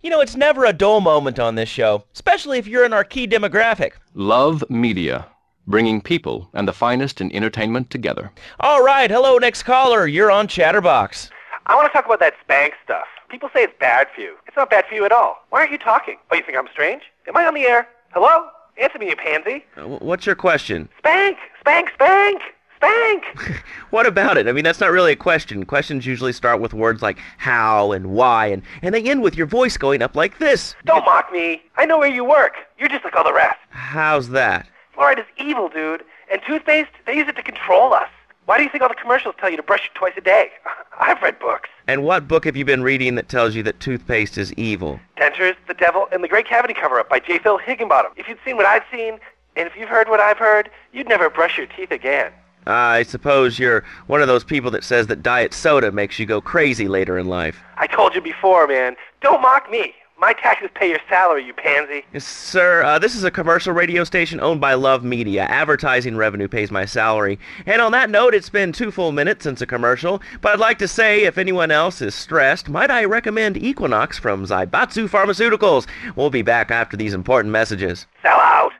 You know, it's never a dull moment on this show, especially if you're in our key demographic. Love Media, bringing people and the finest in entertainment together. All right, hello, next caller. You're on Chatterbox. I want to talk about that spank stuff. People say it's bad for you. It's not bad for you at all. Why aren't you talking? Oh, you think I'm strange? Am I on the air? Hello? Answer me, you pansy. What's your question? Spank! Spank! Spank! Spank! What about it? I mean, that's not really a question. Questions usually start with words like how and why, and they end with your voice going up like this. Don't mock me. I know where you work. You're just like all the rest. How's that? Fluoride is evil, dude. And toothpaste, they use it to control us. Why do you think all the commercials tell you to brush it twice a day? I've read books. And what book have you been reading that tells you that toothpaste is evil? Dentures, the Devil, and the Great Cavity Cover-Up by J. Phil Higginbottom. If you'd seen what I've seen, and if you've heard what I've heard, you'd never brush your teeth again. I suppose you're one of those people that says that diet soda makes you go crazy later in life. I told you before, man. Don't mock me. My taxes pay your salary, you pansy. Yes, sir, this is a commercial radio station owned by Love Media. Advertising revenue pays my salary. And on that note, it's been 2 full minutes since a commercial. But I'd like to say, if anyone else is stressed, might I recommend Equinox from Zaibatsu Pharmaceuticals. We'll be back after these important messages. Sell out.